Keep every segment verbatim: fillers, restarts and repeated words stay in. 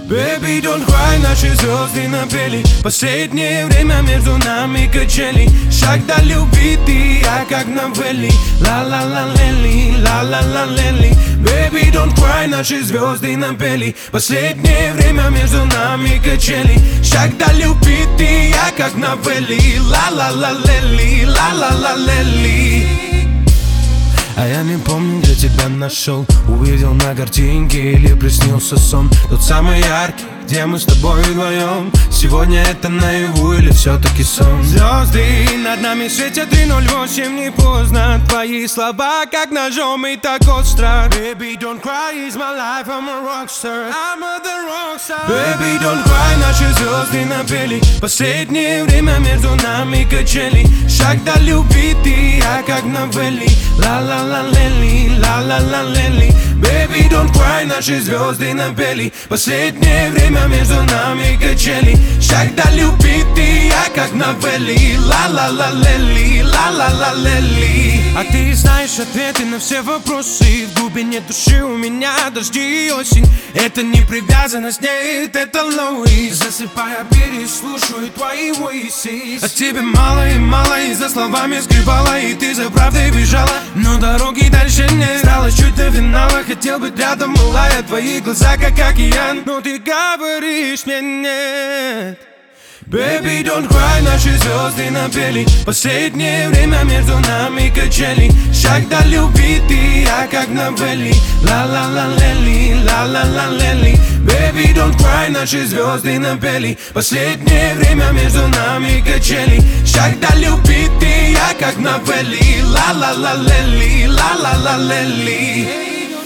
Baby, don't cry, наши звезды напели. Последнее время между нами качели. Шаг до любви ты, я как новелли. Ла-ла-ла-лели, ла-ла-ла-лели. Baby, don't cry, наши звезды напели. Последнее время между нами качели. Шаг до любви ты, я как новелли. Ла-ла-ла-лели, ла-ла-ла-лели. А я не помню, где тебя нашел. Увидел на картинке или приснился сон. Тот самый яркий, где мы с тобой вдвоем. Сегодня это наяву или все-таки сон? Звезды над нами светят три ноль восемь, не поздно. Твои слова как ножом и так остро. Baby, don't cry, it's my life, I'm a rockstar. I'm a the rockstar. Baby, don't cry, наши звезды напели. Последнее время между нами качели. Шаг до любви ты, я как новелли. Ла-ла-ла-лели, ла-ла-ла-лели. Baby, don't cry, наши звезды напели. Последнее время между нами качели. Шаг до любви ты, я как новелли. Ла-ла-ла-лели, ла-ла-ла-лели. А ты знаешь ответы на все вопросы. В глубине души у меня дожди и осень. Это не привязанность, нет, это лоуи. Засыпая, переслушаю твои voices. От тебя мало и мало, и за словами скрывала. И ты за правдой бежала, но дороги дальше нет. Осталось чуть до финала, хотел быть рядом, мылая твои глаза, как океан. Но ты говоришь мне нет. Baby, don't cry, наши звезды напели. Последнее время между нами качели. Шаг до любви ты, я как новелли. Ла-ла-ла-лели, ла-ла-ла-лели. Baby, don't cry, наши звезды напели. Последнее время между нами качели. Шаг до любви ты, я как новелли. Ла-ла-ла-лели, ла-ла-ла-лели.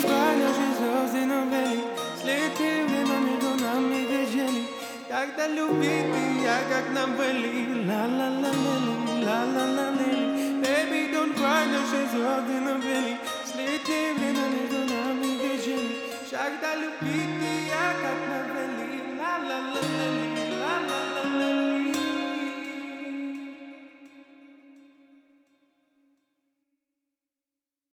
Когда любви ты, я как новелли. Ла-ла-ла-лели, ла-ла-ла-лели. Baby, don't cry, наши звезды напели. Следи время между нами качели. Шаг до любви ты, я как новелли. Ла-ла-ла-лели.